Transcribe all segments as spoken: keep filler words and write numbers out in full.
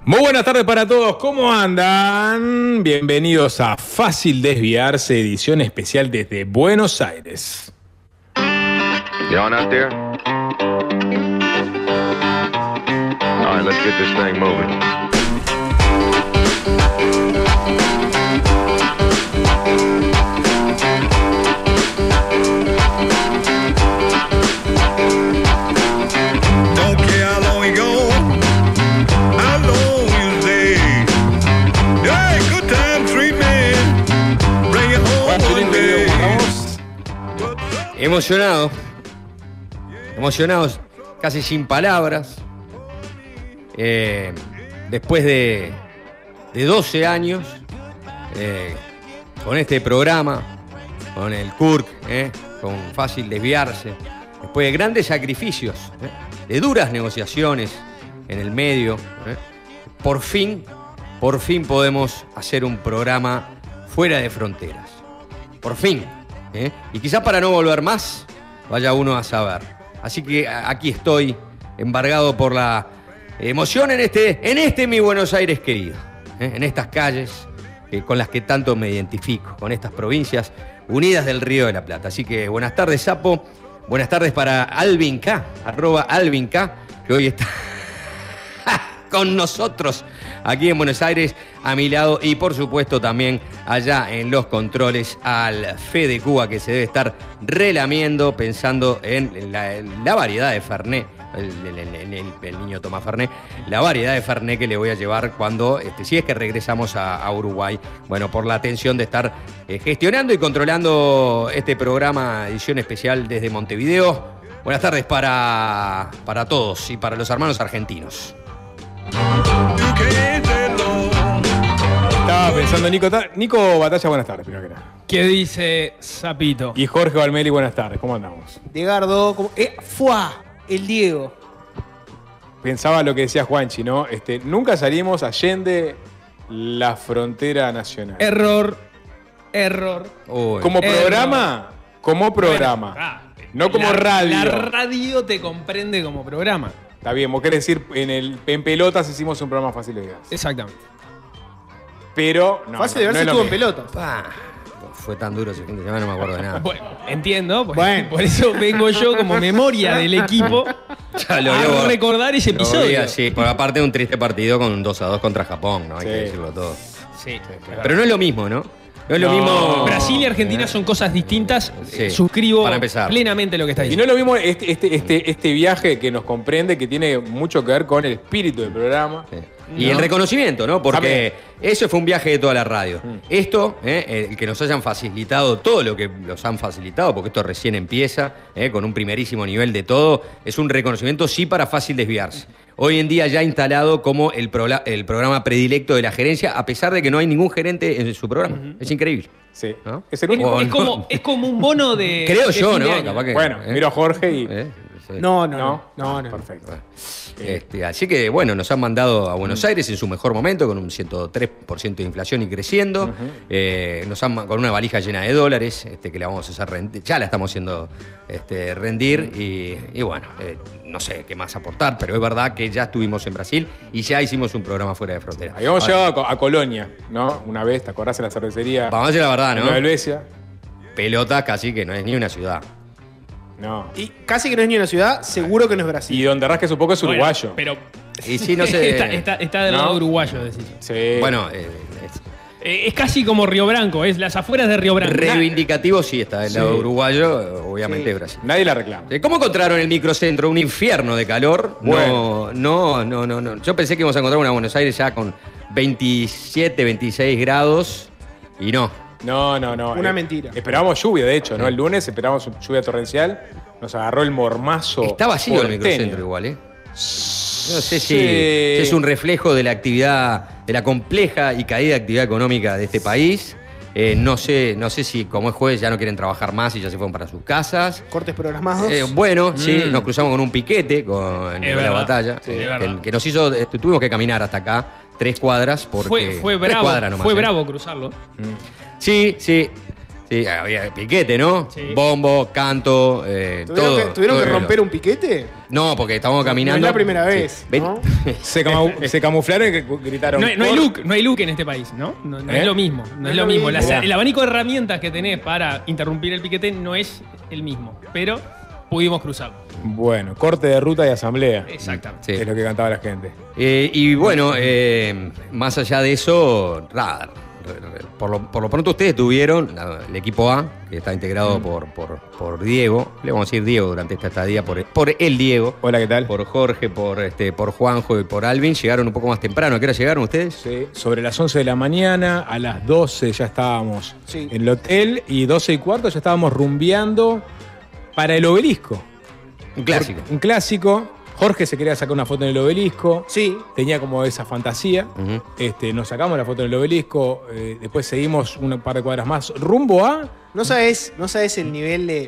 Muy buenas tardes para todos, ¿cómo andan? Bienvenidos a Fácil Desviarse, edición especial desde Buenos Aires. You on out there? All right, let's get this thing moving. Don't care how long you go, how long you stay. Hey, good time, sweet man. Bring it home one day. Emocionado, emocionados, casi sin palabras. Eh, después de, de doce años, eh, con este programa, con el C U R C, eh, con Fácil Desviarse, después de grandes sacrificios, eh, de duras negociaciones en el medio, eh, por fin, por fin podemos hacer un programa fuera de fronteras. Por fin. ¿eh? Y quizás para no volver más, vaya uno a saber. Así que aquí estoy, embargado por la emoción en este, en este mi Buenos Aires querido, ¿eh? En estas calles eh, con las que tanto me identifico, con estas provincias unidas del Río de la Plata. Así que buenas tardes, Sapo. Buenas tardes para Alvin K, arroba Alvin K, que hoy está con nosotros aquí en Buenos Aires, a mi lado, y por supuesto también allá en los controles al Fede Cuba, que se debe estar relamiendo pensando en la, en la variedad de Fernet, el, el, el, el, el niño toma Fernet, la variedad de Fernet que le voy a llevar cuando, este, si es que regresamos a, a Uruguay, bueno, por la atención de estar eh, gestionando y controlando este programa, edición especial desde Montevideo. Buenas tardes para, para todos y para los hermanos argentinos. You can't say no. Estaba pensando, Nico, Ta- Nico Batalla, buenas tardes, primero que nada. ¿Qué dice Sapito? Y Jorge Valmeli, buenas tardes, ¿cómo andamos? Edgardo, como, eh, ¡fua! El Diego. Pensaba lo que decía Juanchi, ¿no? Este, nunca salimos allende la frontera nacional. Error, error. Uy. Como Error. programa, como programa. Bueno, ah, No como la- radio. La radio te comprende como programa. Está bien, vos querés decir, en, el, en pelotas hicimos un programa fácil de ver. Exactamente. Pero, no, Fácil de no, ver no si es lo estuvo en mismo. pelotas. Pa, fue tan duro ese fin de semana, no me acuerdo de nada. Bueno, entiendo. Por, Bueno. por eso vengo yo como memoria del equipo Ya lo a veo. recordar ese Lo vi episodio. así, por aparte de un triste partido con un dos a dos contra Japón, ¿no? Hay Sí. que decirlo todo. Sí, Pero no es lo mismo, ¿no? No es lo No. mismo. Brasil y Argentina son cosas distintas. Sí, Eh, Suscribo para empezar. plenamente lo que está Y no diciendo. es lo mismo este, este, este, este viaje que nos comprende, que tiene mucho que ver con el espíritu del programa. Sí. Y ¿No? el reconocimiento, ¿no? Porque eso fue un viaje de toda la radio. Mm. Esto, eh, el que nos hayan facilitado todo lo que nos han facilitado, porque esto recién empieza, eh, con un primerísimo nivel de todo, es un reconocimiento sí para Fácil Desviarse. Hoy en día ya instalado como el, prola- el programa predilecto de la gerencia, a pesar de que no hay ningún gerente en su programa. Es increíble. Sí. ¿No? Es el único. O Es no. como, es como un bono de. Creo de yo, fin de ¿no? año. Capaz que- Bueno, eh. miro a Jorge y. Eh, sí. No, no, No, no. no, no. Perfecto. Bueno. Este, así que, bueno, nos han mandado a Buenos Aires en su mejor momento, con un ciento tres por ciento de inflación y creciendo. Eh, nos han ma- con una valija llena de dólares, este, que la vamos a hacer rendir, ya la estamos haciendo este, rendir. Y, y bueno, eh, no sé qué más aportar, pero es verdad que ya estuvimos en Brasil y ya hicimos un programa fuera de frontera. Habíamos Ahora, llegado a, Co- a Colonia, ¿no? Una vez, ¿te acordás en la cervecería? Vamos a decir la verdad, en ¿no? Nueva Helvecia? Pelotas casi que no es ni una ciudad. No. Y casi que no es ni una ciudad, seguro que no es Y Brasil. donde rasques un poco es Bueno, uruguayo. pero. Y sí, no sé. está, está, está del ¿No? lado uruguayo, decís. Sí. Bueno, eh, es- Eh, es casi como Río Branco, es las afueras de Río Branco. reivindicativo sí está del lado Sí. uruguayo, obviamente Sí. Brasil. Nadie la reclama. Eh, ¿Cómo encontraron el microcentro? Un infierno de calor. Bueno. No, no, no, no, no. Yo pensé que íbamos a encontrar una Buenos Aires ya con veintisiete, veintiséis grados y no. No, no, no. Una Eh, mentira. Esperábamos lluvia, de hecho, ¿no? El lunes esperábamos lluvia torrencial. Nos agarró el mormazo. Está vacío el porteño. microcentro igual, ¿eh? No sé si, Sí. si es un reflejo de la actividad, de la compleja y caída actividad económica de este país. Eh, no sé, no sé si como es jueves ya no quieren trabajar más y ya se fueron para sus casas. Cortes programados. Eh, bueno, sí, Mm. nos cruzamos con un piquete con Es la verdad. batalla, Sí, eh, es que, verdad. que nos hizo, eh, tuvimos que caminar hasta acá, tres cuadras, porque Fue, fue tres bravo, cuadras nomás, fue eh. bravo cruzarlo. Sí, sí. Sí, había piquete, ¿no? Sí. Bombo, canto, eh, ¿Tuvieron, todo. que, ¿tuvieron todo que el romper reloj. un piquete? No, porque estábamos No caminando. es la primera Sí. vez, Ven- ¿no? Se, camu- se camuflaron y gr- gritaron. No, hay- no hay "Cor-". look, no hay look en este país, ¿no? No, no ¿Eh? es lo mismo. No, es lo mismo. Las- Mirá. el abanico de herramientas que tenés para interrumpir el piquete no es el mismo. Pero pudimos cruzar. Bueno, corte de ruta y asamblea. Exactamente. Sí. Es lo que cantaba la gente. Eh, y bueno, eh, más allá de eso, nada, re- re- por, lo, por lo pronto ustedes tuvieron la- el equipo A, que está integrado por, por, por Diego, le vamos a decir Diego durante esta estadía, por, por el Diego, Hola, ¿qué tal? por Jorge, por, este, por Juanjo y por Alvin. Llegaron un poco más temprano. ¿A qué hora llegaron ustedes? Sí, sobre las once de la mañana, a las doce ya estábamos Sí. en el hotel y doce y cuarto ya estábamos rumbeando para el obelisco. Un clásico. Un clásico. Jorge se quería sacar una foto en el obelisco. Sí. Tenía como esa fantasía. Ujú. este, nos sacamos la foto en el obelisco. eh, después seguimos un par de cuadras más. Rumbo a. No sabes, no sabes el nivel de.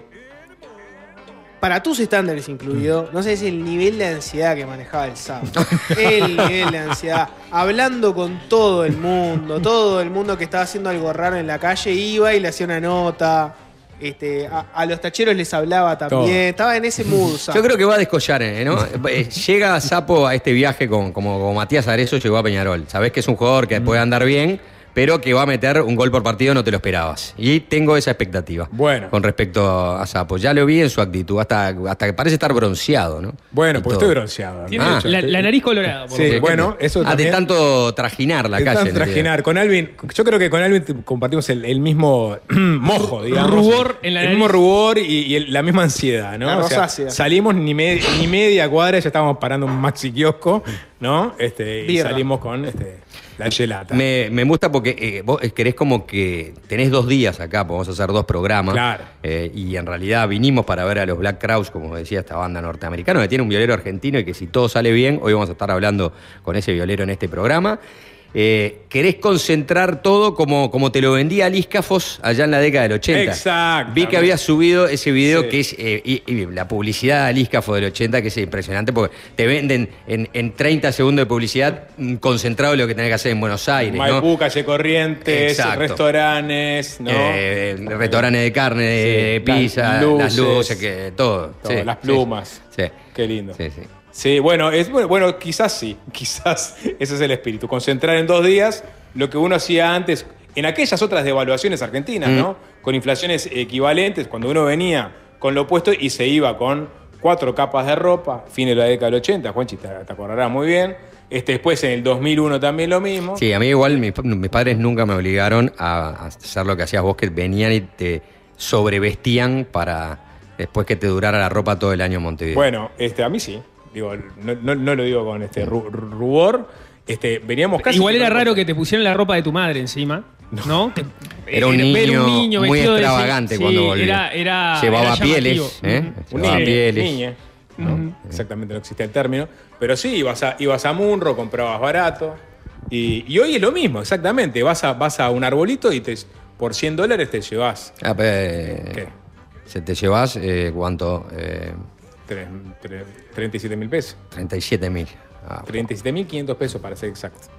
Para tus estándares incluido, no sabes el nivel de ansiedad que manejaba el sábado. El nivel de ansiedad. Hablando con todo el mundo, todo el mundo que estaba haciendo algo raro en la calle iba y le hacía una nota. Este, a, a los tacheros les hablaba también. Todo. Estaba en ese mood. Yo Sábado. creo que va a descollar, ¿eh? ¿no? Eh, Llega Sapo a este viaje con, como, como Matías Arezo llegó a Peñarol. Sabés que es un jugador que puede andar bien, pero que va a meter un gol por partido, no te lo esperabas. Y tengo esa expectativa. Bueno. Con respecto a Sapo. Ya lo vi en su actitud, hasta, hasta que parece estar bronceado, ¿no? Bueno, Y porque todo. estoy bronceado. ¿no? Tiene Ah. la, la nariz colorada. por Sí, lo menos. bueno, eso Ah, de también. tanto trajinar la de calle. tanto ¿no? trajinar. Con Alvin, yo creo que con Alvin te- compartimos el, el mismo mojo, digamos. Rubor en la El nariz. mismo rubor y, y el- la misma ansiedad, ¿no? La O sea, rosácea. salimos ni, me- ni media cuadra, ya estábamos parando un maxi kiosco, ¿no? Este, y Birra. salimos con este, la gelata. Me, me gusta porque eh, vos querés como que tenés dos días acá, pues vamos a hacer dos programas. Claro. Eh, y en realidad vinimos para ver a los Black Crowes, como decía esta banda norteamericana, que tiene un violero argentino y que si todo sale bien, hoy vamos a estar hablando con ese violero en este programa. Eh, querés concentrar todo como, como te lo vendía Liscafos allá en la década del ochenta. Exacto. Vi que había subido ese video Sí. que es eh, y, y la publicidad de Liscafos del ochenta, que es impresionante porque te venden en, en treinta segundos de publicidad mm, concentrado lo que tenés que hacer en Buenos Aires, ¿no? Maipú, calle Corrientes, Exacto. restaurantes, ¿no? Eh, restaurantes de carne, de Sí, las pizza, luces. las luces, que todo. Todo, Sí, las sí, plumas. Sí. Qué lindo. Sí, sí. Sí, bueno, es, bueno, bueno, quizás sí, quizás ese es el espíritu, concentrar en dos días lo que uno hacía antes, en aquellas otras devaluaciones argentinas, Mm. ¿no? Con inflaciones equivalentes, cuando uno venía con lo opuesto y se iba con cuatro capas de ropa, fin de la década del ochenta, Juanchi, te, te acordarás muy bien. Este, después en el dos mil uno también lo mismo. Sí, a mí igual mis, mis padres nunca me obligaron a, a hacer lo que hacías vos, que venían y te sobrevestían para después que te durara la ropa todo el año en Montevideo. Bueno, este, a mí sí, digo, no, no- no lo digo con este ru- rubor, este, veníamos casi... Igual era raro que te pusieran la ropa de tu madre encima, ¿no? Que- Era un ver niño muy vestido de ese- extravagante sí, cuando volvió. Era, era, Llevaba era pieles, llamativo. ¿eh? Ujú. Un Llevaba niñe, pieles. niñe, ¿no? Exactamente, no existía el término. Pero sí, ibas a, ibas a Munro, comprabas barato. Y, y hoy es lo mismo, exactamente. Vas a, vas a un arbolito y te, por cien dólares te llevas Ah, pero, eh, ¿Qué? se te llevas, eh, ¿cuánto? Eh, tre- tre- treinta y siete mil pesos. treinta y siete mil. Ah, treinta y siete mil quinientos pesos para ser exacto.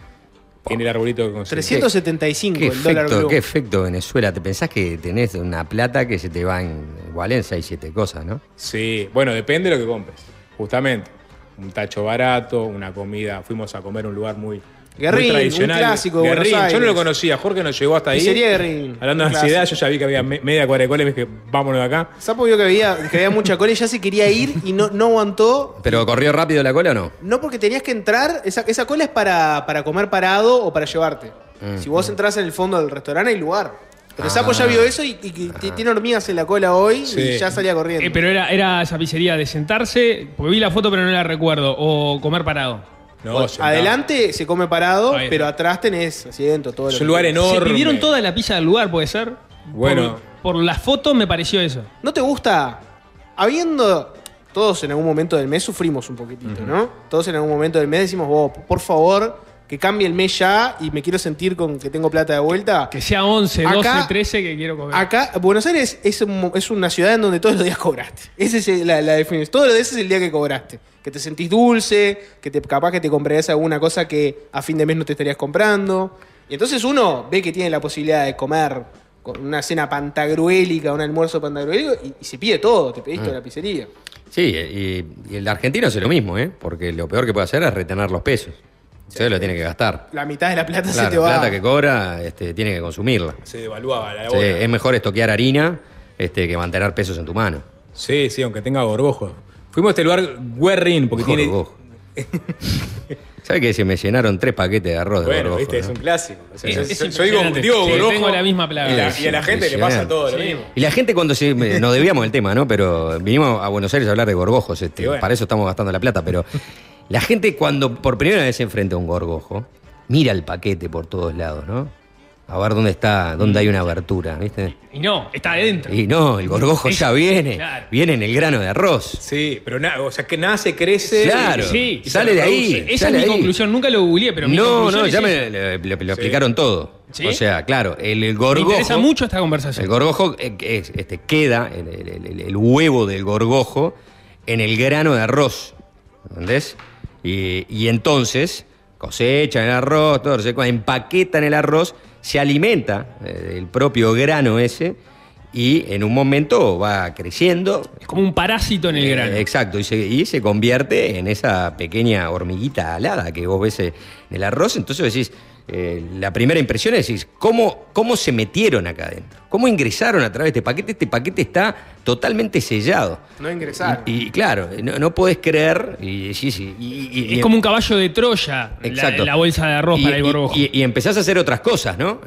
En el arbolito que conseguís. trescientos setenta y cinco ¿Qué el dólar efecto, blue. ¿Qué efecto Venezuela? ¿Te pensás que tenés una plata que se te va en, igual en seis, siete cosas, no? Sí, bueno, depende de lo que compres, justamente. Un tacho barato, una comida. Fuimos a comer a un lugar muy, Guerrín, muy tradicional. un clásico de Buenos Guerrín, yo no lo Aires. conocía. Jorge nos llegó hasta ahí. Pizzería Guerrín, Hablando de un ansiedad, yo clásico. ya vi que había me- media cuadra de cola y me dije, vámonos de acá. Sapo vio que había, que había mucha cola y ya se quería ir y no, no aguantó. ¿Pero corrió rápido la cola o no? No porque tenías que entrar, esa, esa cola es para, para comer parado o para llevarte. Si vos entras en el fondo del restaurante hay lugar. Pero Ah. Sapo ya vio eso y, y que t- tiene hormigas en la cola hoy Sí. y ya salía corriendo. Eh, pero era, era esa pizzería de sentarse, porque vi la foto pero no la recuerdo, o comer parado. No, sentado. Adelante se come parado, Ahí está. pero atrás tenés asiento, todo lo Es que un lugar quieras. enorme. Se pidieron toda la pizza del lugar, ¿puede ser? Bueno. Por, por las fotos me pareció eso. ¿No te gusta? Habiendo. Todos en algún momento del mes sufrimos un poquitito, ¿no? Todos en algún momento del mes decimos, vos, por favor, que cambie el mes ya y me quiero sentir con que tengo plata de vuelta. Que sea once, doce, Acá- trece que quiero comer. Acá, Buenos Aires es, un- es una ciudad en donde todos los días cobraste. Esa es el- la, la definición. Todos los días es el día que cobraste. Que te sentís dulce, que te, capaz que te comprarías alguna cosa que a fin de mes no te estarías comprando. Y entonces uno ve que tiene la posibilidad de comer con una cena pantagruélica, un almuerzo pantagruélico, y, y se pide todo, te pedís Mm. toda la pizzería. Sí, y, y el argentino hace lo mismo, ¿eh? Porque lo peor que puede hacer es retener los pesos. Entonces lo tiene que gastar. La mitad de la plata Claro, se te la va. plata que cobra este, tiene que consumirla. Se devaluaba la Sí, hora. es mejor estoquear harina este, que mantener pesos en tu mano. Sí, sí, aunque tenga gorgojo. Fuimos a este lugar Guerrín, porque tiene. Gorgojo. ¿Sabes que se me llenaron tres paquetes de arroz de Bueno, gorgojo, viste, ¿no? es un clásico. O sea, Es- yo, es yo- yo digo, impresionante. digo Sí, gorgojo. tengo la misma plaga. Y, la- y a la gente le pasa todo lo Sí. mismo. Y la gente cuando se... me- Nos debíamos del tema, ¿no? Pero vinimos a Buenos Aires a hablar de gorgojos. Este, Y bueno. Para eso estamos gastando la plata. Pero la gente cuando por primera vez se enfrenta a un gorgojo, mira el paquete por todos lados, ¿no? A ver dónde está, dónde hay una abertura, ¿viste? Y no, está adentro. Y no, el gorgojo Es- ya viene. claro. Viene en el grano de arroz. Sí, pero nada, o sea, que nace, crece. Claro. Sí, y sale se de ahí. reproduce. Esa sale es mi ahí. conclusión. Nunca lo googleé, pero mi No, conclusión no, es ya me esa. le- le- lo explicaron todo. ¿Sí? O sea, claro, el, el Me gorgojo... interesa mucho esta conversación. El gorgojo eh, es, este, queda, el, el- el- el huevo del gorgojo, en el grano de arroz. ¿Entendés? Y, y entonces cosechan el arroz, todo, se- empaquetan el arroz, se alimenta eh, del propio grano ese y en un momento va creciendo. Es como un parásito en el grano. Eh, exacto, y se, y se convierte en esa pequeña hormiguita alada que vos ves en el arroz. Entonces decís, eh, la primera impresión es decir, ¿cómo, ¿cómo se metieron acá adentro? ¿Cómo ingresaron a través de este paquete? Este paquete está totalmente sellado. No ingresaron. Y, y claro, no, no podés creer. Y, sí, sí, y- y- Es y- como un caballo de Troya, la, Exacto. la bolsa de arroz Y- para el y- gorgojo. Y, y empezás a hacer otras cosas, ¿no?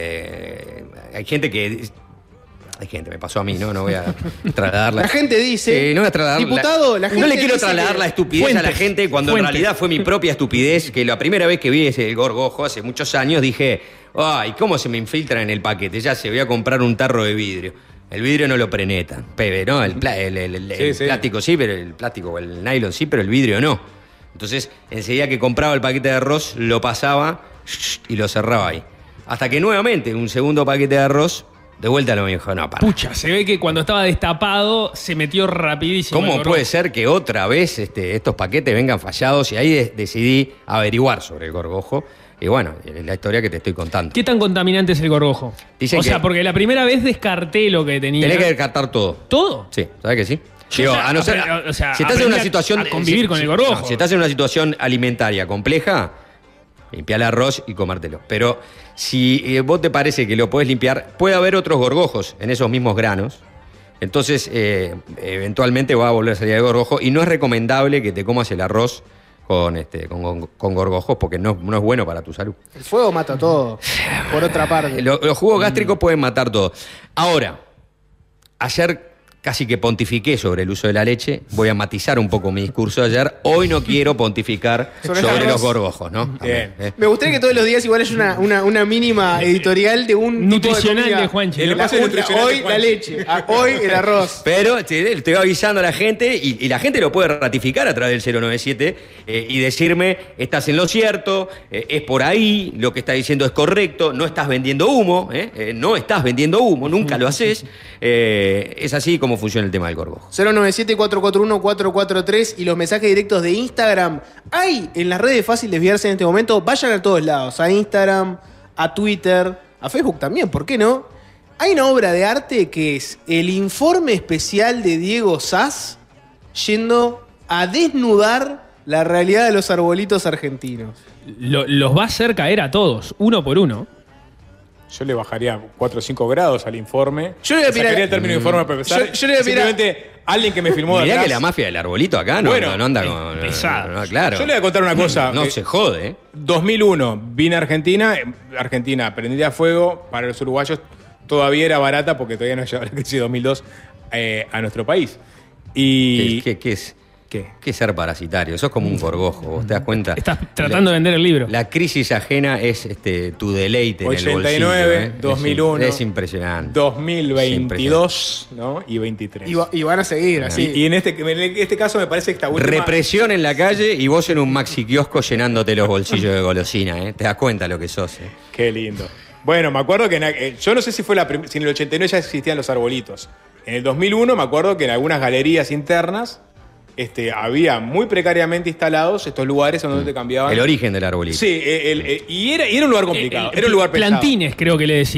Eh, hay gente que... Hay gente, me pasó a mí, ¿no? No voy a trasladarla. La gente dice. Sí, no voy a trasladar Diputado, la gente No le quiero dice trasladar que- la estupidez a la Fuentes, gente cuando en fuentes. realidad fue mi propia estupidez, que la primera vez que vi ese gorgojo hace muchos años dije, ay, ¿cómo se me infiltra en el paquete? Ya sé, voy a comprar un tarro de vidrio. El vidrio no lo prenetan, pebe, ¿no? El, pla- el- el- el- Sí, el sí. plástico sí, pero el plástico o el nylon sí, pero el vidrio no. Entonces, enseguida que compraba el paquete de arroz, lo pasaba y lo cerraba ahí. Hasta que nuevamente, un segundo paquete de arroz, de vuelta lo me dijo, no, para. Pucha, se ve que cuando estaba destapado se metió rapidísimo. el ¿Cómo gorgojo. puede ser que otra vez este, estos paquetes vengan fallados? Y ahí de- decidí averiguar sobre el gorgojo. Y bueno, es la historia que te estoy contando. ¿Qué tan contaminante es el gorgojo? Dicen o sea, que- porque la primera vez descarté lo que tenía. Tenés que descartar todo. ¿Todo? Sí, ¿sabes que sí? Yo Digo, ya a no ser, aprendí- o sea, si estás en aprendí una a- situación... a convivir si- con si- el gorgojo. no, si estás en una situación alimentaria compleja, limpiar el arroz y comértelo. Pero si eh, vos te parece que lo podés limpiar, puede haber otros gorgojos en esos mismos granos. Entonces, eh, eventualmente va a volver a salir el gorgojo. Y no es recomendable que te comas el arroz con, este, con, con- con gorgojos porque no, no es bueno para tu salud. El fuego mata todo. Por otra parte. Lo- los jugos gástricos pueden matar todo. Ahora, ayer casi que pontifiqué sobre el uso de la leche. Voy a matizar un poco mi discurso de ayer. Hoy no quiero pontificar Sobre sobre, el arroz. los gorgojos, ¿no? Bien. Eh, Me gustaría que todos los días igual haya una, una, una mínima editorial de un tipo Nutricional de, comida. de Juanchi. El La- espacio nutricional de hoy la Juanchi. leche, a- hoy el arroz. Pero te, estoy avisando a la gente y, y la gente lo puede ratificar a través del cero nueve siete eh, y decirme, estás en lo cierto, eh, es por ahí, lo que estás diciendo es correcto, no estás vendiendo humo, eh, eh, no estás vendiendo humo, nunca lo haces. Eh, es así como funciona el tema del gorgojo. cero nueve siete, cuatro cuatro uno, cuatro cuatro tres y los mensajes directos de Instagram. Hay en las redes fácil desviarse en este momento. Vayan a todos lados. A Instagram, a Twitter, a Facebook también, ¿por qué no? Hay una obra de arte que es el informe especial de Diego Sass yendo a desnudar la realidad de los arbolitos argentinos. Lo- los va a hacer caer a todos, uno por uno. Yo le bajaría cuatro o cinco grados al informe. Yo le voy a Le sacaría mirar- el término informe para empezar. Yo- yo le voy a mirar- Simplemente alguien que me filmó de Mirá atrás. que la mafia del arbolito acá no, Bueno, no, no anda con... pesado. no, no, claro. Yo le voy a contar una cosa. No que se jode, ¿eh? dos mil uno vine a Argentina. eh, Argentina prendida a fuego. Para los uruguayos todavía era barata porque todavía no llegaba la crisis de dos mil dos eh, a nuestro país. Y... ¿Qué, qué- qué es? ¿Qué? ¿Qué es ser parasitario? Sos como un gorgojo, ¿vos te das cuenta? Estás tratando de vender el libro. La crisis ajena es este, tu deleite en el ochenta y nueve, bolsillo. ¿eh? dos mil uno, Es, es impresionante. dos mil veintidós, ¿no? Y veintitrés. Y, va- y van a seguir así. Y, y en, este, en este caso me parece que esta última... Represión en la calle y vos en un maxi kiosco llenándote los bolsillos de golosina, ¿eh? Te das cuenta lo que sos, ¿eh? Qué lindo. Bueno, me acuerdo que en, eh, yo no sé si fue la prim- si en el ochenta y nueve ya existían los arbolitos. En el dos mil uno me acuerdo que en algunas galerías internas este, había muy precariamente instalados estos lugares en donde te cambiaban. El origen del arbolito. Sí, el- el- y, era, y era un lugar complicado. Eh, eh, era un lugar pesado. Plantines, creo que le decían.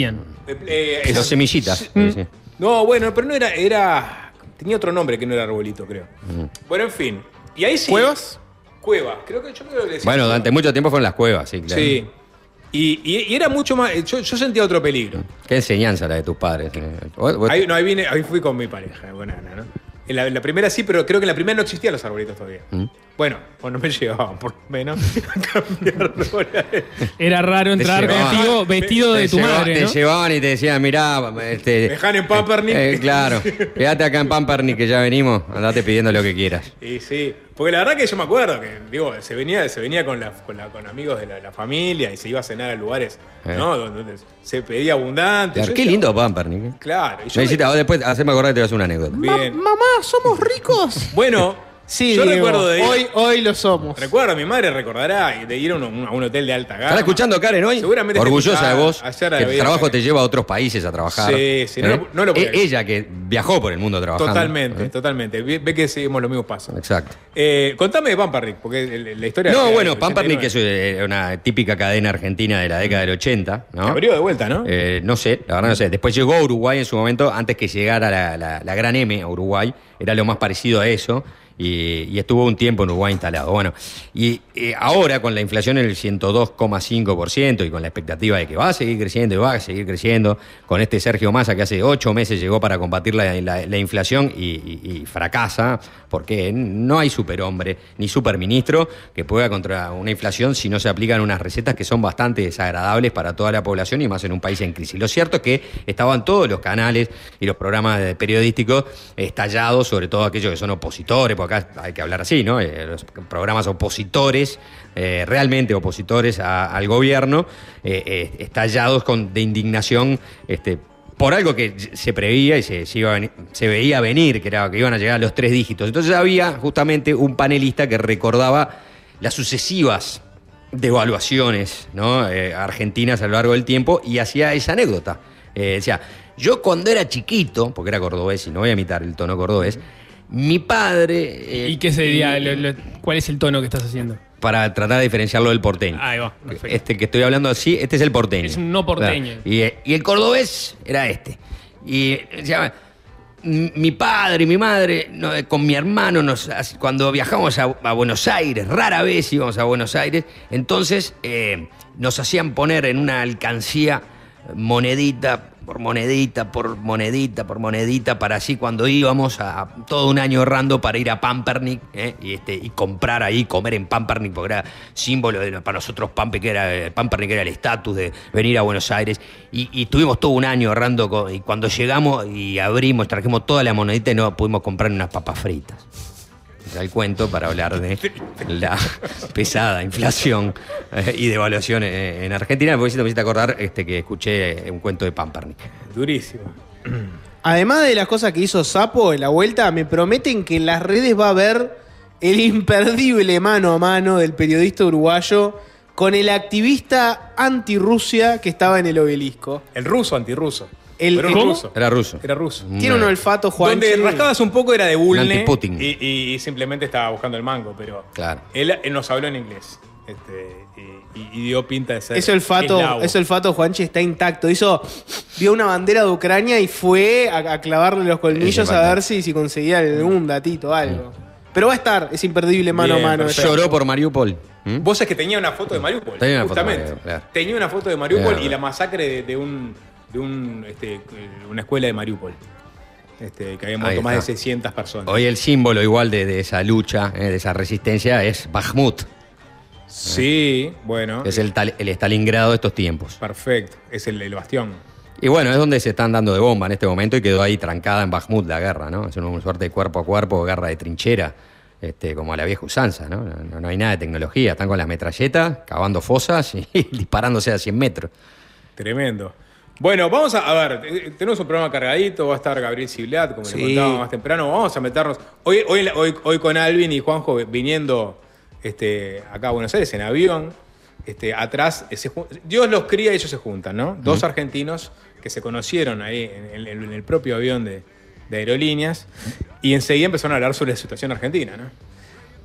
Eh, eh, Los semillitas. Sí, sí. No, bueno, pero no era, era. Tenía otro nombre que no era arbolito, creo. Mm. Bueno, en fin. Y ahí sí. ¿Cuevas? Cueva. Creo que yo creo que le decía Bueno, cueva. durante mucho tiempo fueron las cuevas, sí, claro. Sí. Y, y- y era mucho más. Yo, yo sentía otro peligro. Qué enseñanza la de tus padres. eh. Vos- vos- Ahí, no, ahí, vine, ahí fui con mi pareja, buena Ana, ¿no? En la, en la primera sí, pero creo que en la primera no existían los arbolitos todavía. ¿Mm? Bueno, pues no me llevaban, por lo menos, a cambiarlo. Era raro entrar llevaban- contigo vestido te de tu lleva- madre, Te ¿no? llevaban y te decían, mirá, este, Dejan en Pampernick. eh, eh, claro, quédate acá en Pampernick que ya venimos, andate pidiendo lo que quieras. Y sí, porque la verdad que yo me acuerdo que, digo, se venía, se venía con, la, con, la- con amigos de la, la familia y se iba a cenar a lugares, Eh. ¿no? Donde, donde se pedía abundante. Claro, Yo qué decía, lindo Pampernick. eh. Claro. Y yo Necesita, me- vos después, haceme acordar que te voy a hacer una anécdota. bien. Mamá, somos ricos. Bueno, Sí, yo Diego, recuerdo de ir, hoy, hoy lo somos. recuerdo, mi madre recordará de ir a un, a un hotel de alta gama. ¿Estás escuchando, Karen, hoy? Seguramente te Orgullosa escuchaba de vos. ayer a Que la el vida trabajo Karen. te lleva a otros países a trabajar. Sí, sí, no lo- no lo podía E- decir. Ella que viajó por el mundo trabajando. Totalmente, ¿eh? totalmente. Ve, ve que seguimos los mismos pasos. Exacto. Eh, contame de Pampernick, porque el- la historia... No, de- bueno, del Pampernick ochenta y nueve. es eh, una típica cadena argentina de la década del ochenta, ¿no? Que abrió de vuelta, ¿no? Eh, no sé, la verdad no sé. Después llegó a Uruguay en su momento, antes que llegara la, la- la Gran M a Uruguay, era lo más parecido a eso, y, y estuvo un tiempo en Uruguay instalado. Bueno, y eh, ahora con la inflación en el ciento dos coma cinco por ciento y con la expectativa de que va a seguir creciendo y va a seguir creciendo, con este Sergio Massa que hace ocho meses llegó para combatir la, la- la inflación y, y- y fracasa, porque no hay superhombre ni superministro que pueda contra una inflación si no se aplican unas recetas que son bastante desagradables para toda la población y más en un país en crisis. Lo cierto es que estaban todos los canales y los programas de- periodísticos estallados, sobre todo aquellos que son opositores, porque acá hay que hablar así, ¿no? Eh, los programas opositores, eh, realmente opositores a- al gobierno, eh, eh, estallados con, de indignación, este, por algo que se preveía y se, se, iba a venir- se veía venir, que era que iban a llegar a los tres dígitos. Entonces había justamente un panelista que recordaba las sucesivas devaluaciones, ¿no? eh, argentinas a lo largo del tiempo y hacía esa anécdota. Eh, decía, yo cuando era chiquito, porque era cordobés y no voy a imitar el tono cordobés, mi padre... eh, ¿Y qué sería? Lo- lo- ¿Cuál es el tono que estás haciendo? para tratar de diferenciarlo del porteño. Ahí va, perfecto. Este que estoy hablando así, este es el porteño. Es un no porteño. Claro. Y, y el cordobés era este. Y decía, m- mi padre y mi madre, no, con mi hermano, nos, cuando viajamos a, a Buenos Aires, rara vez íbamos a Buenos Aires, entonces eh, nos hacían poner en una alcancía monedita por monedita, por monedita, por monedita, para así cuando íbamos a, a todo un año ahorrando para ir a Pampernick ¿eh? y, este, y comprar ahí, comer en Pampernick, porque era símbolo de, para nosotros Pampe, que era, Pampernick era el estatus de venir a Buenos Aires. Y, y estuvimos todo un año ahorrando, con, y cuando llegamos y abrimos, trajimos toda la monedita y no pudimos comprar unas papas fritas. Ya el cuento para hablar de la pesada inflación eh, y devaluación en, en Argentina. Porque si te me hiciste acordar este, que escuché un cuento de Pampernick. Durísimo. Además de las cosas que hizo Sapo en la vuelta, me prometen que en las redes va a haber el imperdible mano a mano del periodista uruguayo con el activista anti-Rusia que estaba en el obelisco. El ruso antirruso. El- Pero el- un ¿Cómo? ruso. Era ruso. Era ruso. Tiene un olfato, Juan. Donde rascabas un poco era de Bulne anti-Putin. y, y- y simplemente estaba buscando el mango, pero Claro. él, él nos habló en inglés este, y, y- y dio pinta de ser Ese olfato, eslavo. ese olfato, Juanchi, está intacto. Hizo, vio una bandera de Ucrania y fue a, a clavarle los colmillos Ese a ver falta. si, si conseguía algún datito, algo. Pero va a estar, es imperdible mano Bien, a mano. perfecto. Lloró por Mariupol. ¿Mm? Vos es que tenía una foto de Mariupol, Tenía una foto de justamente. Mariupol, claro. Tenía una foto de Mariupol Claro. y la masacre de, de un, de un este, una escuela de Mariupol. Este, que había muerto Ahí más de está. seiscientas personas. Hoy el símbolo igual de, de esa lucha, eh, de esa resistencia, es Bakhmut, Sí, bueno. que es el, tal- el Stalingrado de estos tiempos. Perfecto. Es el, el bastión. Y bueno, es donde se están dando de bomba en este momento y quedó ahí trancada en Bakhmut la guerra, ¿no? Es una suerte de cuerpo a cuerpo, guerra de trinchera, este, como a la vieja usanza, ¿no? No, no hay nada de tecnología, están con las metralletas, cavando fosas y disparándose a cien metros. Tremendo. Bueno, vamos a, a ver, eh, tenemos un programa cargadito, va a estar Gabriel Ciblat, como Sí. le contaba más temprano, vamos a meternos. Hoy, hoy, hoy, hoy con Alvin y Juanjo viniendo este, acá a Buenos Aires en avión, este, atrás, eh, se jun- Dios los cría y ellos se juntan, ¿no? Dos argentinos que se conocieron ahí en, en- en el propio avión de, de aerolíneas y enseguida empezaron a hablar sobre la situación argentina, ¿no?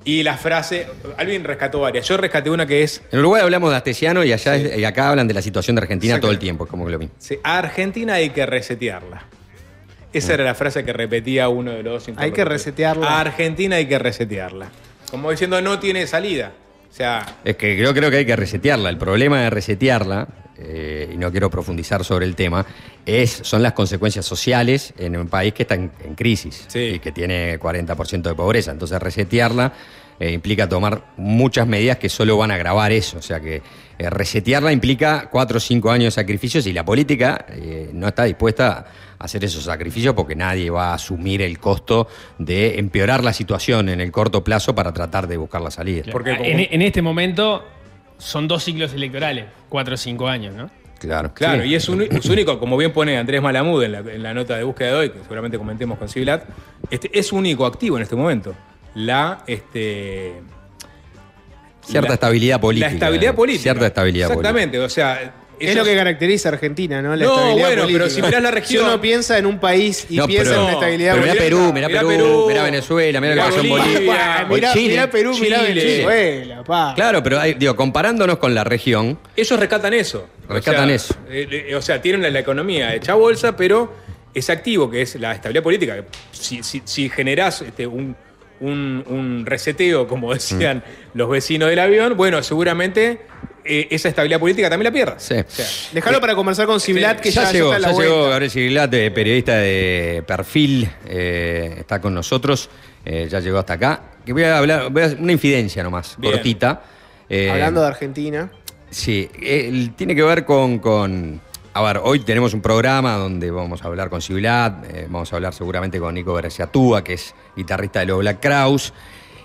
Y la frase, alguien rescató varias. Yo rescaté una que es, En Uruguay hablamos de Astesiano y allá es- y acá hablan de la situación de Argentina todo el tiempo, es como que lo mismo. sí, a Argentina hay que resetearla. Esa era la frase que repetía uno de los dos. Hay que resetearla. A Argentina hay que resetearla. Como diciendo, no tiene salida. O sea, Es que yo creo que hay que resetearla. El problema de resetearla, eh, y no quiero profundizar sobre el tema, es, son las consecuencias sociales en un país que está en, en crisis Sí. y que tiene cuarenta por ciento de pobreza. Entonces resetearla eh, implica tomar muchas medidas que solo van a agravar eso. O sea que eh, resetearla implica cuatro o cinco años de sacrificios y la política eh, no está dispuesta a hacer esos sacrificios porque nadie va a asumir el costo de empeorar la situación en el corto plazo para tratar de buscar la salida. porque como- En, en este momento son dos ciclos electorales, cuatro o cinco años, ¿no? Claro, Claro, sí. y es, un, es único, como bien pone Andrés Malamud en la, en la nota de búsqueda de hoy, que seguramente comentemos con Ciblat, este, es único activo en este momento. La, este, Cierta la- estabilidad política. La estabilidad política. Cierta estabilidad Exactamente, o sea... Es ellos- lo que caracteriza a Argentina, ¿no? La No, estabilidad bueno, política. pero si mirás la región- Si uno piensa en un país y No, piensa pero- en una estabilidad pero mirá política. Perú, mirá mirá Perú, Perú, mirá Venezuela, mirá mirá lo que pasó en Bolivia, Bolivia. Pa, mirá, o Chile. mirá Perú, mirá Chile. Venezuela, pa. Claro, pero hay- digo, comparándonos con la región, Ellos rescatan eso. Rescatan o sea, eso. eh, eh, o sea, tienen la, la economía hecha bolsa, pero ese activo que es la estabilidad política, que si, si, si generás este, un, un, un reseteo, como decían Mm. los vecinos del avión, bueno, seguramente eh, esa estabilidad política también la pierdas. sí. O sea, Déjalo para conversar con Ciblat, que ya, ya, ya llegó, está a la ya vuelta. llegó Gabriel Siglat, eh, periodista de perfil, eh, está con nosotros, eh, ya llegó hasta acá. Que voy a hablar, voy a hacer una infidencia nomás, Bien. cortita. Eh, Hablando de Argentina. Sí, eh, tiene que ver con, con- A ver, hoy tenemos un programa donde vamos a hablar con Ciblat, eh, vamos a hablar seguramente con Nico Berciatúa, que es guitarrista de los Black Crowes.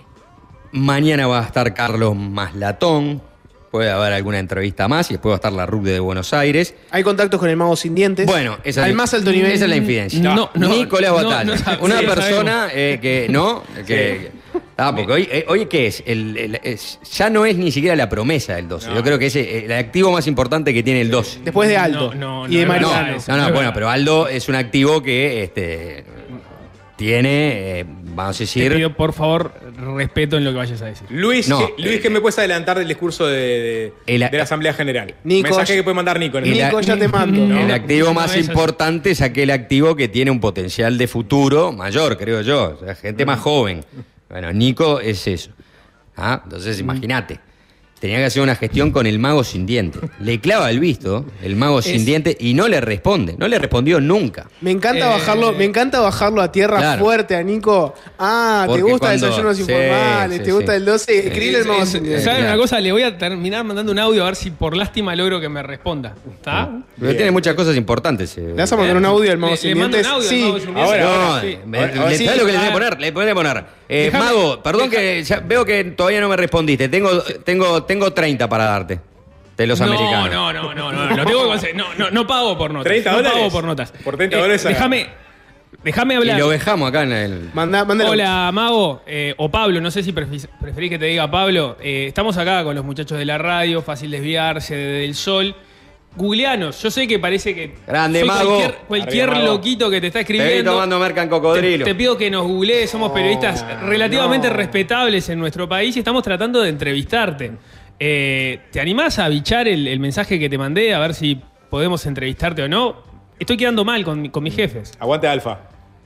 Mañana va a estar Carlos Maslatón, puede haber alguna entrevista más y después va a estar la R U C de Buenos Aires. Hay contactos con el mago sin dientes. Bueno, esa al es, más alto nivel. esa es la infidencia. No, no, Nicolás no, Batalla, no sab- una sí, persona eh, que, ¿no? Que, ah, porque hoy, eh, hoy ¿qué es? El, el- es- Ya no es ni siquiera la promesa del doce. No. Yo creo que es el activo más importante que tiene el doce. Después de Aldo. No, no, y de no, No, Mariano. eso. no, no, es bueno, verdad. pero Aldo es un activo que este, tiene, eh, vamos a Te decir, pido, por favor, respeto en lo que vayas a decir. Luis, No, ¿qué, Luis, eh, ¿qué me puedes adelantar del discurso de, de- el- de la Asamblea General? Nico, Mensaje que puede mandar Nico. en el- el- Nico, ya te mando. No. el activo no, más eso es- importante es aquel activo que tiene un potencial de futuro mayor, creo yo. O sea, gente más joven. Bueno, Nico es eso. Ah, entonces imagínate. Tenía que hacer una gestión con el mago sin diente. Le clava el visto, el mago sin Es- diente, y no le responde. No le respondió nunca. Me encanta Eh, bajarlo, me encanta bajarlo a tierra Claro. fuerte a Nico. Ah, Porque te gusta cuando- desayunos sí, informales, sí, te gusta sí. el doce, escribile el mago Es- sin es- dientes. ¿Saben claro. una cosa? Le voy a terminar mandando un audio a ver si por lástima logro que me responda. ¿Está? Pero tiene muchas cosas importantes. eh. ¿Le vas a mandar un audio al mago Le- sin le mando dientes? un audio al Sí. mago sin dientes. Ahora, No, ahora, sí. me- Ahora, le- ahora ¿sabes sí. lo que le tiene Ah. que poner? Le puede poner. Eh, Déjame- Mago, perdón deja- que ya veo que todavía no me respondiste. Tengo, tengo, tengo treinta para darte. De los no, americanos. No, no, no, no, no, tengo que conseguir. No, no, no pago por notas. ¿treinta no dólares? pago por notas. Por treinta Eh, dólares a- Déjame, déjame Y hablar. lo dejamos acá en el. Manda, mándalo. Hola, Mago, eh, o Pablo, no sé si prefi- preferís que te diga Pablo. Eh, estamos acá con los muchachos de la radio, fácil desviarse de- del sol. Googleanos, yo sé que parece que. Grande, soy Mago. Cualquier, cualquier Arriba, Mago. loquito que te está Te vi escribiendo. tomando merca en Te, cocodrilo. te pido que nos googlees, somos periodistas relativamente respetables en nuestro país y estamos tratando de entrevistarte. Eh, ¿Te animás a bichar el, el mensaje que te mandé a ver si podemos entrevistarte o no? Estoy quedando mal con, mi- con mis jefes. Aguante Alfa.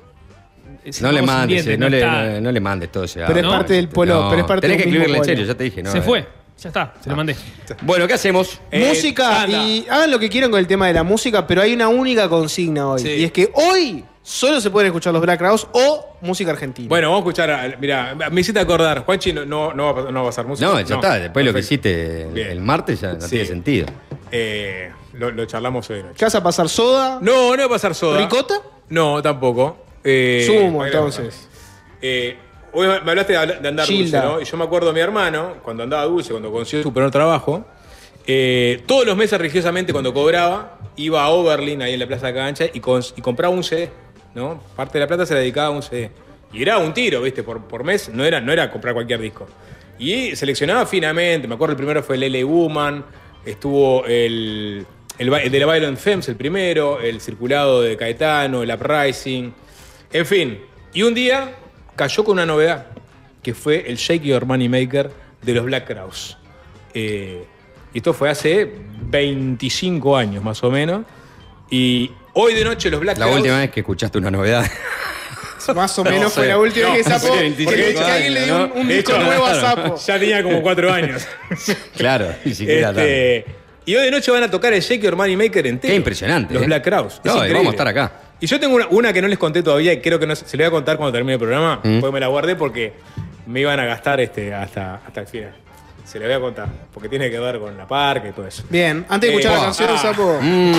Si No le vamos sin mandes, dientes, eh, no, le, está. no, no le mandes todo ese Pero es audio. parte del polo, No, pero es parte tenés de que un mismo escribirle en polo. serio, ya te dije. No, Se eh. fue, ya está, se lo mandé. Bueno, ¿qué hacemos? Eh, Música anda. y hagan lo que quieran con el tema de la música, pero hay una única consigna hoy. Sí. Y es que hoy solo se pueden escuchar los Black Crowes o música argentina. Bueno, vamos a escuchar. a- Mira, me hiciste acordar. Juanchi no, no, no, va, a- no va a pasar música. No, ya está. Después lo que Perfecto. hiciste el, Bien. el martes ya no Sí. tiene sentido. Eh, lo, lo charlamos hoy de noche. ¿Qué vas a pasar? ¿Soda? No, no va a pasar soda. ¿Ricota? No, tampoco. Eh, Sumo, bueno, entonces. Eh, hoy me hablaste de, habla- de andar Gilda. dulce, ¿no? Y yo me acuerdo de mi hermano, cuando andaba dulce, cuando consiguió su primer trabajo, eh, todos los meses religiosamente cuando cobraba, iba a Oberlin, ahí en la Plaza Cancha, y, cons- y compraba un C D, ¿no? Parte de la plata se la dedicaba a un C D. Y era un tiro, ¿viste? Por, por mes, no era, no era comprar cualquier disco. Y seleccionaba finamente, me acuerdo el primero fue el L A Woman, estuvo el, el, ba- el de la Violent Femmes, el primero, el Circulado de Caetano, el Uprising, en fin. Y un día cayó con una novedad. que fue el Shake Your Money Maker de los Black Crowes. Eh, y esto fue hace veinticinco años más o menos. Y hoy de noche los Black La Crowes... última vez que escuchaste una novedad. Más o menos No fue sé. la última No, vez que Sapo. hace Que, veinticinco que alguien le dio un, un De disco hecho, nuevo a claro. Sapo. Ya tenía como cuatro años. Claro, ni siquiera Este, y hoy de noche van a tocar el Shake Your Money Maker entero. Qué impresionante, Los ¿eh? Black Crowes. Es No, y increíble. vamos a estar acá. Y yo tengo una, una que no les conté todavía y creo que no, se se la voy a contar cuando termine el programa, Mm. porque me la guardé porque me iban a gastar este, hasta, hasta el final. Se la voy a contar, porque tiene que ver con la parca y todo eso. Bien, antes de escuchar Eh, la canción, ah. Sapo.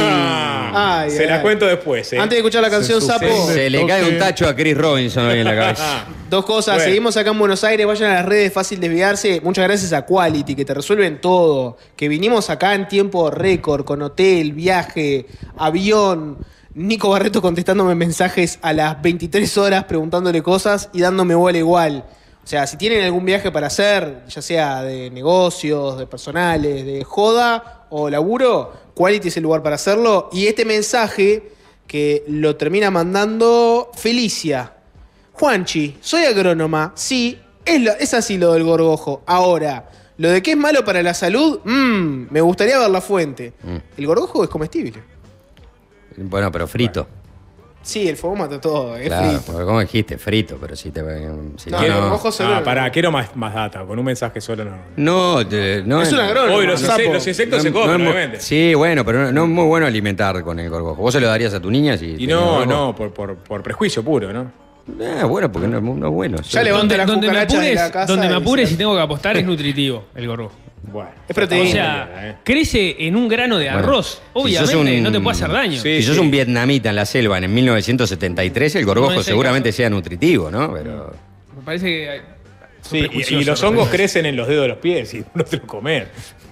Ah, Ay, se ay. la cuento después. ¿eh? Antes de escuchar la canción, Se Sapo. sucede. Se le cae un tacho a Chris Robinson hoy en la cabeza. Dos cosas, Bueno. seguimos acá en Buenos Aires, vayan a las redes, fácil desviarse. Muchas gracias a Quality, que te resuelven todo. Que vinimos acá en tiempo récord, con hotel, viaje, avión. Nico Barreto contestándome mensajes a las veintitrés horas, preguntándole cosas y dándome bola igual. O sea, si tienen algún viaje para hacer, ya sea de negocios, de personales, de joda o laburo, Quality es el lugar para hacerlo. Y este mensaje que lo termina mandando Felicia. Juanchi, soy agrónoma. Sí, es, lo- es así lo del gorgojo. Ahora, lo de que es malo para la salud, mmm, me gustaría ver la fuente. El gorgojo es comestible. Bueno, pero frito. Sí, el fuego mata todo, es Claro, frito. porque como dijiste, frito, pero si te. Si No, no, el no. gorgojo solo. Ah, pará, quiero más, más data. Con un mensaje solo no. No, te- no Es un agrónomo. Hoy los, Sapo. inse- los insectos no- se no comen, es muy- obviamente. Sí, bueno, pero no, no es muy bueno alimentar con el gorgojo. Vos se lo darías a tu niña si. Y tenés no, gorgojo? no, por, por, por prejuicio puro, ¿no? Ah, bueno, porque no, es mu- no es bueno. Ya levanta Donde, las donde me cucarachas de apures, la casa donde me y apures se- y tengo que apostar es nutritivo el gorgojo. Bueno. Es proteína. O Sí, sea, eh. crece en un grano de Bueno, arroz. si Obviamente sos un- no te puede hacer daño. Sí. Si sos un vietnamita en la selva en mil novecientos setenta y tres, el gorgojo No es el seguramente caso. sea nutritivo, ¿no? Pero. Me parece que hay- son Sí, y, prejuiciosos y los con hongos eso. crecen en los dedos de los pies y no te lo comer.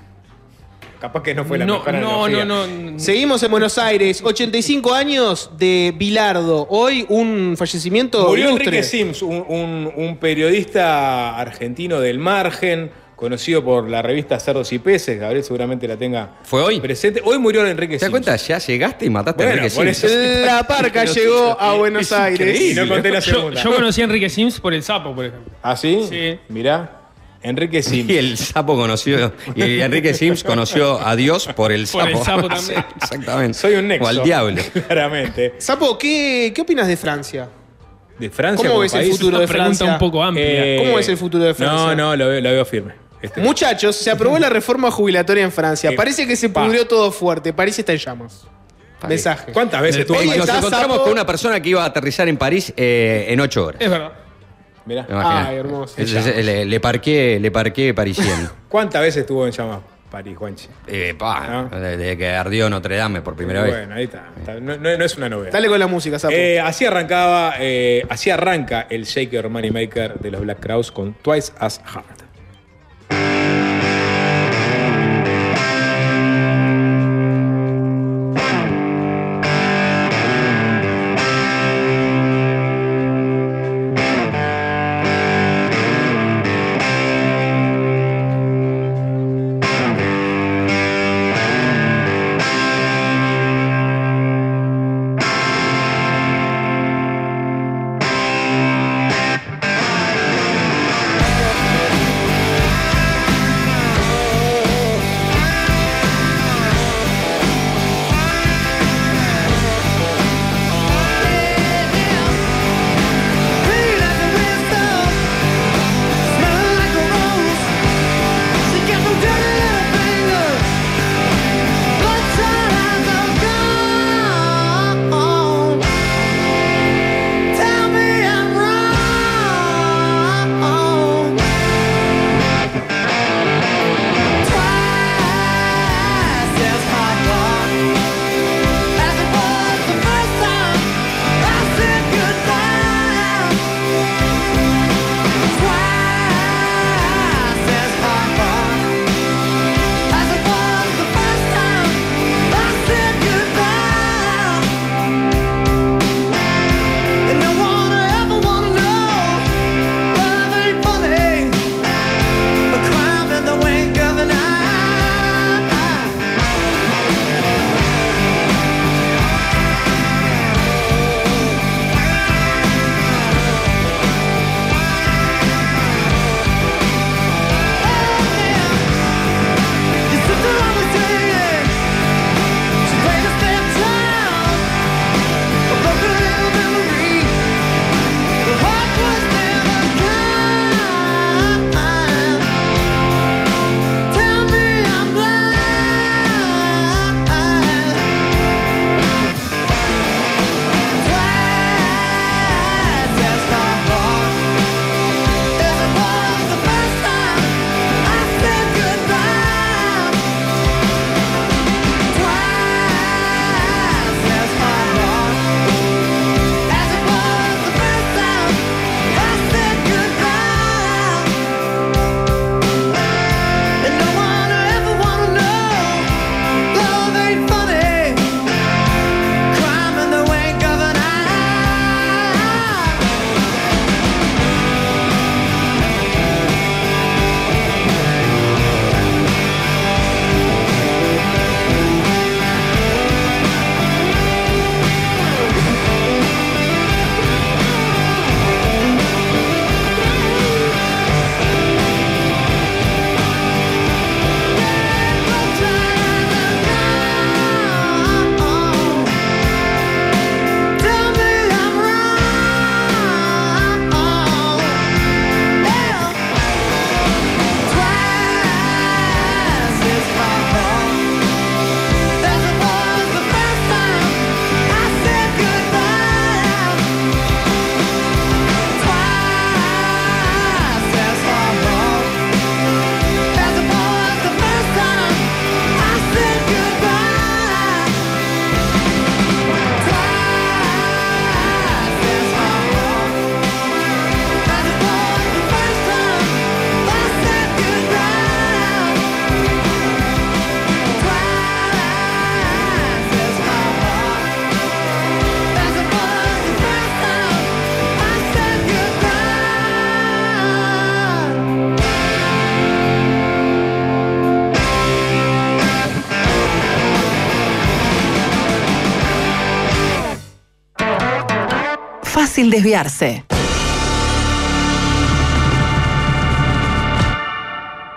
Capaz que no fue la No, mejor no, analogía. no, no. Seguimos en Buenos Aires, ochenta y cinco años de Bilardo. Hoy un fallecimiento Murió ilustre. Enrique Sims, un, un- un periodista argentino del margen, conocido por la revista Cerdos y Peces. Gabriel seguramente la tenga ¿Fue hoy? presente. Hoy murió Enrique ¿Te Sims. das cuenta? Ya llegaste y mataste Bueno, a Enrique por Sims. eso- La parca llegó a Buenos Es Aires. increíble. Y no conté la Yo, segunda. yo conocí a Enrique Sims por el sapo, por ejemplo. ¿Ah, sí? Sí. Mirá. Enrique Sims. Y el sapo conoció. Y Enrique Sims conoció a Dios por el sapo. Por el sapo también. Sí, exactamente. Soy un nexo. O al diablo. Claramente. Sapo, ¿qué, ¿qué opinas de Francia? De Francia ¿Cómo como ves el país. futuro Una de pregunta Francia? un poco amplia. Eh, ¿Cómo ves el futuro de Francia? No, no, lo veo, lo veo firme. Este- Muchachos, se aprobó la reforma jubilatoria en Francia. Eh, Parece que se pa. pudrió todo fuerte. París está en llamas. Mensaje. ¿Cuántas veces tuvo Hoy Nos está encontramos Sapo. con una persona que iba a aterrizar en París eh, en ocho horas. Es verdad. Mirá. Imaginá. Ay, hermoso. Ese- ese- le, le parqué, le parqué parisien. ¿Cuántas veces estuvo en llamas París, Juanchi? Eh, pa, Ah. desde que ardió Notre Dame por primera vez. Bueno, ahí está. Está- No, no- no es una novedad. Dale con la música, Sapo. Eh, así arrancaba, eh, así arranca el Shake Your Money Maker de los Black Crowes con Twice as Hard. fácil desviarse.